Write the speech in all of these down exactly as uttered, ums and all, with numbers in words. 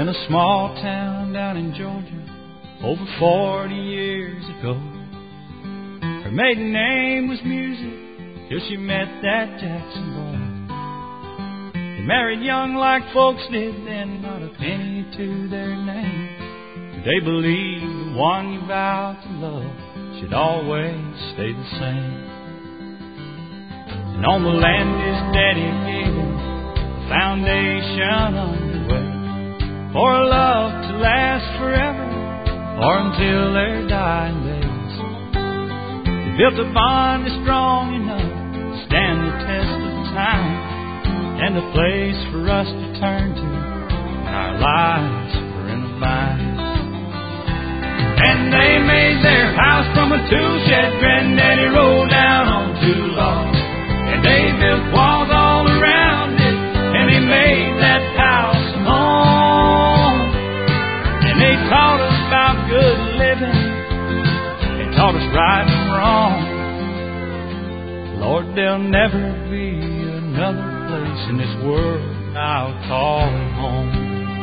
in a small town down in Georgia over forty years ago. Her maiden name was Music till she met that Jackson boy. They married young like folks did then, not a penny to their name. But they believed the one you vowed to love should always stay the same. And on the land his daddy gave him, a foundation underway for a love to last forever or until their dying days. They built a bond that's strong enough to stand the test of time, and a place for us to turn to when our lives were in a bind. And they made their house from a tool shed Granddaddy rolled down on two logs. And they built walls all around it, and they made that house a home. And they taught us about good living, they taught us right and wrong. Lord, there'll never be another place in this world I'll call home.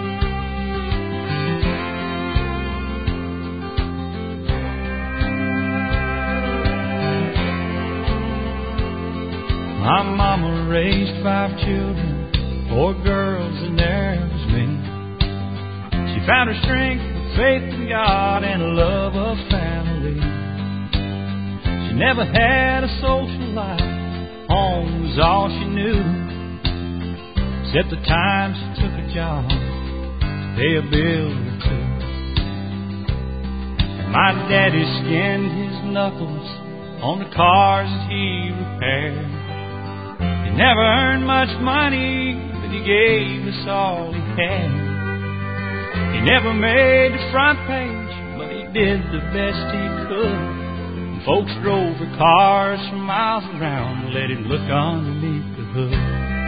My mama raised five children, four girls and there was me. She found her strength with faith in God and a love of family. She never had a social life, home was all she knew, except the time she took a job to pay a bill or two. And my daddy skinned his knuckles on the cars that he repaired. He never earned much money, but he gave us all he had. He never made the front page, but he did the best he could. And folks drove their cars for miles around, let him look underneath the hood.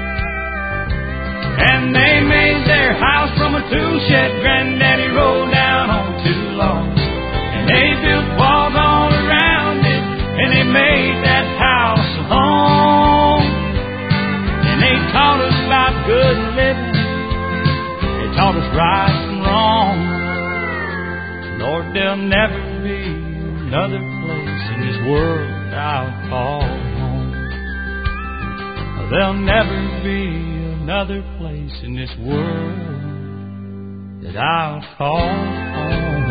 And they made their house from a tool shed Granddaddy rolled down on two logs. And they built walls all around it, and they made that house a home. They taught us about good living, they taught us right and wrong. Lord, there'll never be another place in this world I'll call home. There'll never be another place in this world that I'll call home.